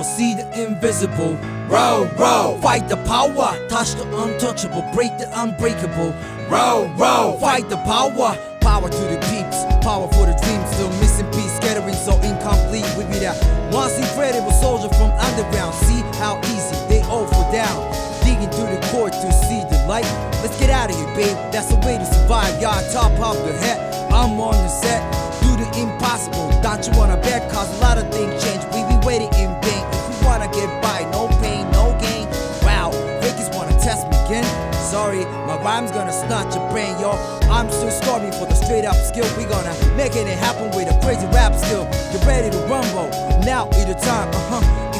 impossible, see the invisible. Row, row, fight the power, touch the untouchable, break the unbreakable. Row, row, fight the power, power to the peeps, power for the dreams. Still missing piece, scattering so incomplete. We be that once incredible soldier from underground. See how easy they all fall down, digging through the core to see the light. Let's get out of here, babe, that's the way to survive. Y'all top of the head, I'm on the set. Do the impossible, don't you wanna bet? Cause a lot of things change, we be waiting in vain. If we wanna get by, no pain, no gain. Wow, fakers wanna test me again. Sorry, my rhyme's gonna snatch your brain, yo. I'm still starving for the straight up skill. We gonna make it happen with a crazy rap skill. Get ready to rumble, now is the time,